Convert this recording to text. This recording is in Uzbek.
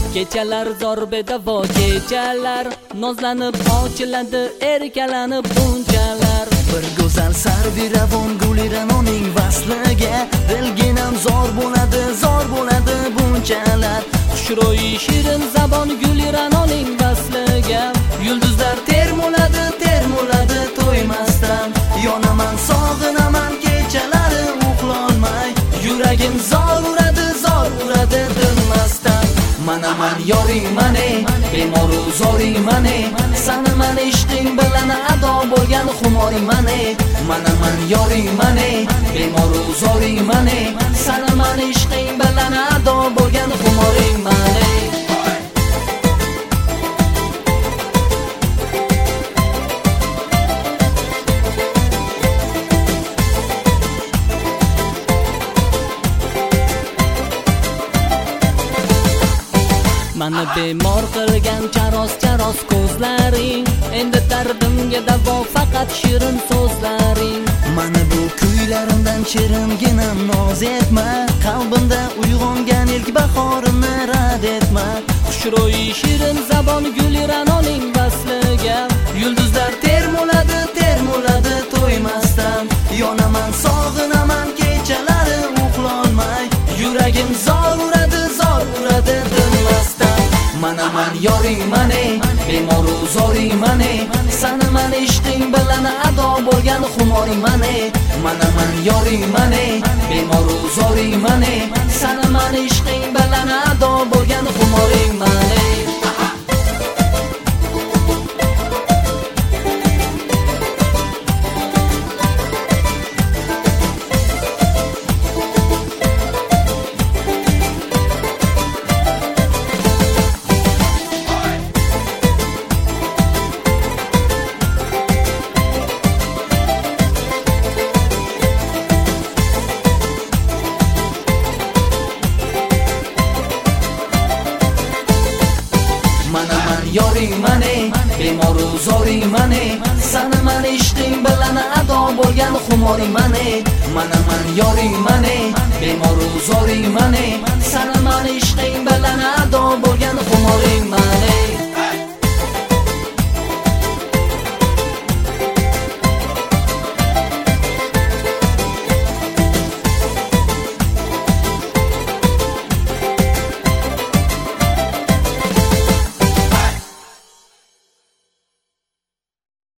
Kechalar zor bedavo kechalar, nozlanib ochiladi erkalanib bunchalar. Bir go'zal sarviravon guliramoning vasliga dilginam zor bo'ladi bunchalar. Xushro'yi shirin zabon guliramoning vasliga Yulduzlar termuladi to'ymasdan. Yonaman sog'inaman kechalari uxlolmay. Yuragim zor uradi dinmasdan. Mana man yoring mane, bemoru zoring mane. Sani man ishqing bilan ado bo'lgan xumoring mane. Mana man yoring mane, bemoru zoring mane. Sani man ishqing bilan ado bo'lgan xumoring mane. Mani bemor qilgan charos ko'zlaring, endi dardimga davo faqat shirin so'zlaring. Mana bu kuylarimdan shiringinam noz etma, qalbimda uyg'ongan ilk bahorimni rad etma. Xushro'yi shirin zabon guliramoning vasliga Yulduzlar termuladi to'ymasdan. Yonaman sog'inaman kechalari uxlolmay. Yuragim zor uradi dinmasdan. Mana man yoring mane, bemoru zoring mane. Sani man ishqing bilan ado bo'lgan xumoring mane. Mana man yoring mane, bemoru zoring mane. Sani man ishqing bilan ado bo'lgan xumoring mane. Yoring mane, bemoru zoring mane. Sani man ishqing bilan ado bo'lgan xumoring mane. Mana man yoring mane, bemoru zoring mane. Sani man ishqing bilan ado bo'lgan xumoring mane.